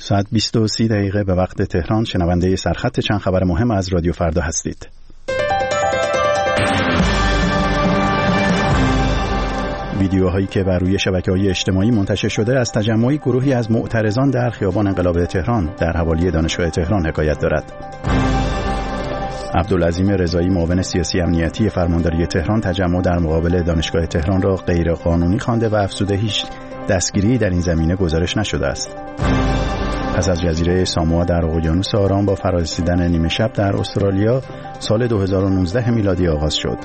ساعت 20:30 به وقت تهران. شنونده سرخط چند خبر مهم از رادیو فردا هستید. ویدیوهایی که بر روی شبکه‌های اجتماعی منتشر شده از تجمعی گروهی از معترضان در خیابان انقلاب تهران در حوالی دانشگاه تهران حکایت دارد. عبدالعظیم رضایی معاون سیاسی امنیتی فرمانداری تهران تجمع در مقابل دانشگاه تهران را غیر قانونی خوانده و افزوده هیچ دستگیری در این زمینه گزارش نشده است. پس از جزیره ساموا در اقیانوس آرام با فرارسیدن نیمه شب در استرالیا سال 2019 میلادی آغاز شد.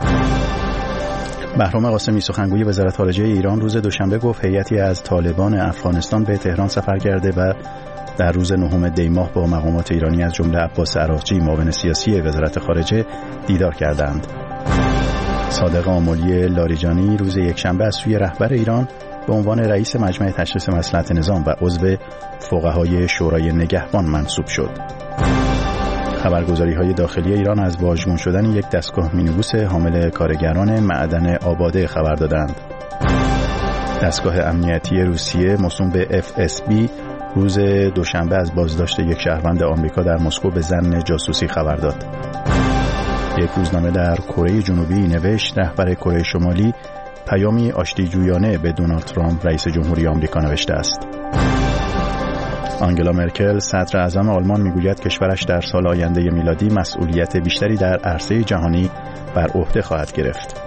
بهرام قاسمی سخنگوی وزارت خارجه ایران روز دوشنبه گفت هیئتی از طالبان افغانستان به تهران سفر کرده و در روز 9 دی ماه با مقامات ایرانی از جمله عباس عراقچی معاون سیاسی وزارت خارجه دیدار کردند. صادق آملی لاریجانی روز یکشنبه از سوی رهبر ایران به عنوان رئیس مجمع تشخیص مصلحت نظام و عضو فقهای شورای نگهبان منصوب شد. خبرگزاری‌های داخلی ایران از واژگون شدن یک دستگاه مینیبوس حامل کارگران معدن آباده خبر دادند. دستگاه امنیتی روسیه موسوم به FSB روز دوشنبه از بازداشت یک شهروند آمریکا در مسکو به ظن جاسوسی خبر داد. یک روزنامه در کره جنوبی نوشت رهبر کره شمالی پیامی آشتی‌جویانه به دونالد ترامپ رئیس جمهوری آمریکا نوشته است. آنگلا مرکل صدر اعظم آلمان میگوید کشورش در سال آینده میلادی مسئولیت بیشتری در عرصه جهانی بر عهده خواهد گرفت.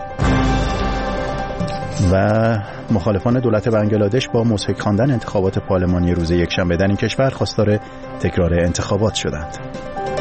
و مخالفان دولت بنگلادش با مضحک خواندن انتخابات پارلمانی روز یکشنبه در این کشور خواستار تکرار انتخابات شدند.